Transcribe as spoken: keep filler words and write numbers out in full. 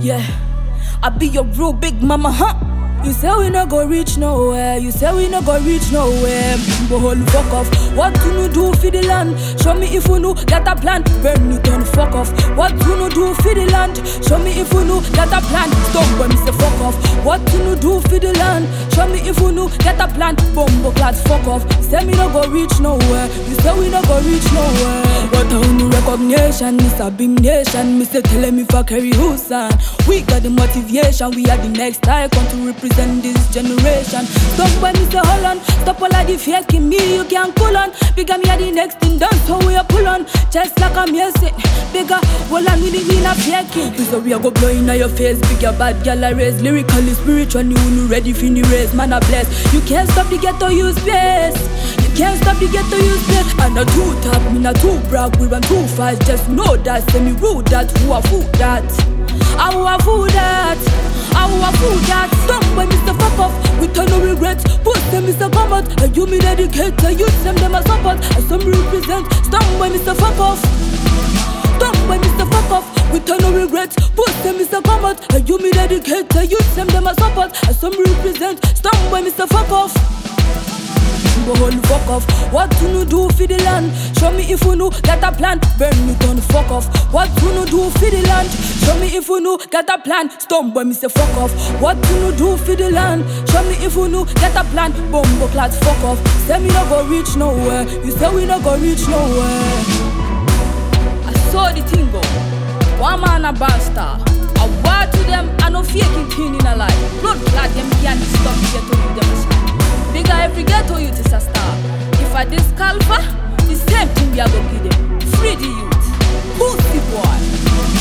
Yeah, I be your real big mama, huh? You say we no go reach nowhere, you say we no go reach nowhere. But hold fuck off. What you no do for the land? Show me if you know get a plan. Burn you turn fuck off. What you no do for the land? Show me if you know get a plan. Stop when me say fuck off. What you no do for the land? Show me if you know get a plan. Bumbo clad fuck off. Say me no go reach nowhere. You say we no go reach nowhere. What a no recognition, Miss a beam nation. Me say tell me if I carry Hussein. We got the motivation. We are the next icon to represent this generation. Stop when me say hold on. Stop all of the faking me, you can't pull on. Bigger me are the next thing done, so we are pull on. Just like I'm music. Bigger, hold on, we the we not faking. So we are go blow in your face. Bigger bad gal I raise. Lyrically, spiritually, you know ready for the race. Man I bless. You can't stop the ghetto use space. You can't stop the ghetto use space. And not too talk, me not too brag. We run too fast, just know that. Say me rude that, who a fool that. I who a fool that. I who a fool that. Stop when Mister Fuck off. We turn no regrets. Put them Mister Come out. And you me dedicate. And you them them a support. And some represent. Stop when Mister Fuck off. Stop when Mister Fuck off. We turn no regrets. Put them Mister Come out. And you me dedicate. And you them them a support. And some represent. Stop when Mister Fuck off. But hold fuck off. What you no do for the land? Show me if you know get a plan. Burn me turn fuck off. What you no do for the land? Show me if you know get a plan. Stump when me say fuck off. What you no do for the land? Show me if you know get a plan. Bumbo clad fuck off. Say me no go reach nowhere. You say we no go reach nowhere. I saw the thing go. One man a bastard. I war to them. I no faking thing in a life. Blood clad them can't stop me get to do them a shot. Bigger every ghetto youth is a star. If I discalfa, the same thing we are gonna give them. Free the youth. Pussy boy.